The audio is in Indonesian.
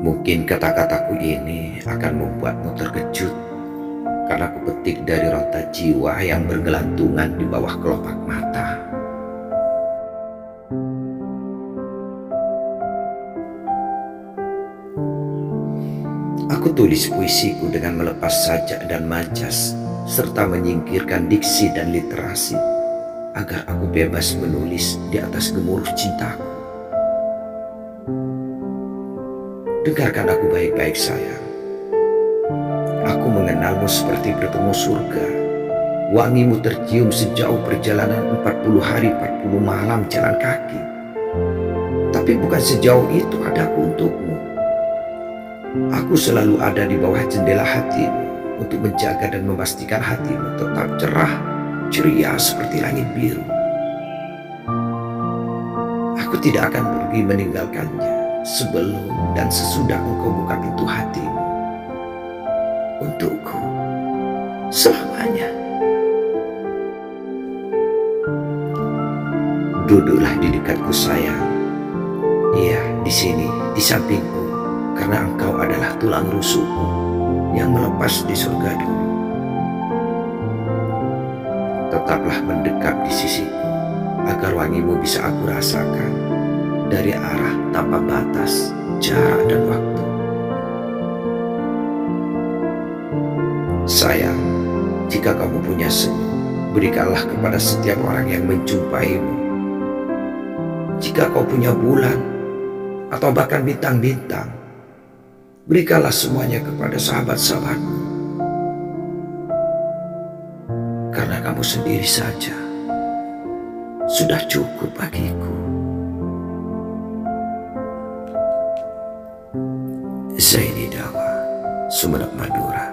Mungkin kata-kataku ini akan membuatmu terkejut karena aku petik dari rota jiwa yang bergelantungan di bawah kelopak mata. Aku tulis puisiku dengan melepas sajak dan majas serta menyingkirkan diksi dan literasi agar aku bebas menulis di atas gemuruh cintaku. Dengarkan aku baik-baik, sayang. Aku mengenalmu seperti bertemu surga. Wangimu tercium sejauh perjalanan 40 hari 40 malam jalan kaki. Tapi bukan sejauh itu adaku untukmu. Aku selalu ada di bawah jendela hatimu untuk menjaga dan memastikan hatimu tetap cerah, ceria seperti langit biru. Aku tidak akan pergi meninggalkannya sebelum dan sesudah engkau buka pintu hatimu untukku selamanya. Duduklah di dekatku, sayang. Iya, di sini, di sampingku, karena engkau adalah tulang rusukku yang melepas di surga dulu. Tetaplah mendekat di sisiku agar wangimu bisa aku rasakan dari arah tanpa batas, jarak dan waktu. Sayang, jika kamu punya senyum, berikanlah kepada setiap orang yang menjumpaimu. Jika kau punya bulan atau bahkan bintang-bintang, berikanlah semuanya kepada sahabat-sahabatmu. Karena kamu sendiri saja sudah cukup bagiku. Zaini Dawa, Sumeneb, Madura.